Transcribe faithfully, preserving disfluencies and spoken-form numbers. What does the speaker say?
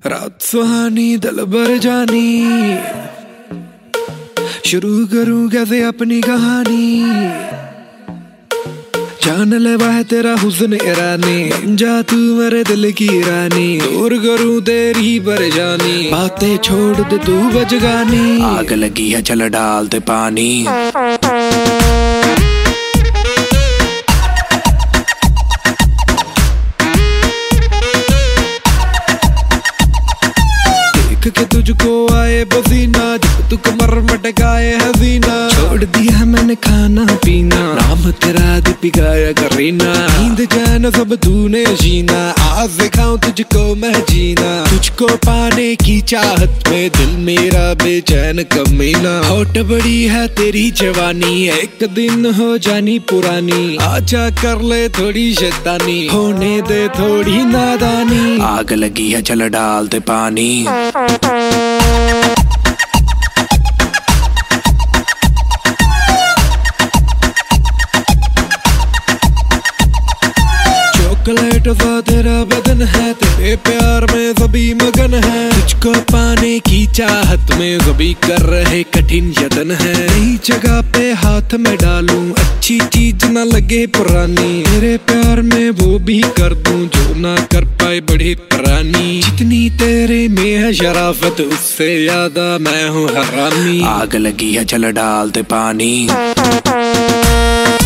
रात सुहानी दिल भर जानी, शुरू करूं कैसे अपनी कहानी। जान ले वह तेरा हुस्न ईरानी, बन जा तू मेरे दिल की रानी। दूर करूं तेरी परेशानी, बातें छोड़ दे तू बजगानी। आग लगी है चल डाल दे पानी। के तुझको आए पसीना, जब तू कमर मटकाए हसीना। छोड़ दिया मैंने खाना पीना, नाम तेरा दीपिका करीना। नींद चैन सब तूने जीना, आज सिखाऊं तुझको मैं जीना। तुझको पाने की चाहत में दिल मेरा बेचैन कमीना। होट बड़ी है तेरी जवानी, एक दिन हो जानी पुरानी। आजा कर ले थोड़ी शैतानी, होने दे थोड़ी नादानी। आग लगी है चल डाल दे पानी। चॉकलेट सा तेरा बदन है, तेरे प्यार में सभी मगन है। तुझको पाने की चाहत में सभी कर रहे कठिन यत्न है। नई जगह पे हाथ में डालूं, अच्छी चीज न लगे पुरानी। तेरे प्यार में वो भी कर दूं जो ना कर पाए बड़ी पुरानी। जितनी तेरे में है शराफत, उससे ज्यादा मैं हूँ हरामी। आग लगी है चल डाल दे पानी।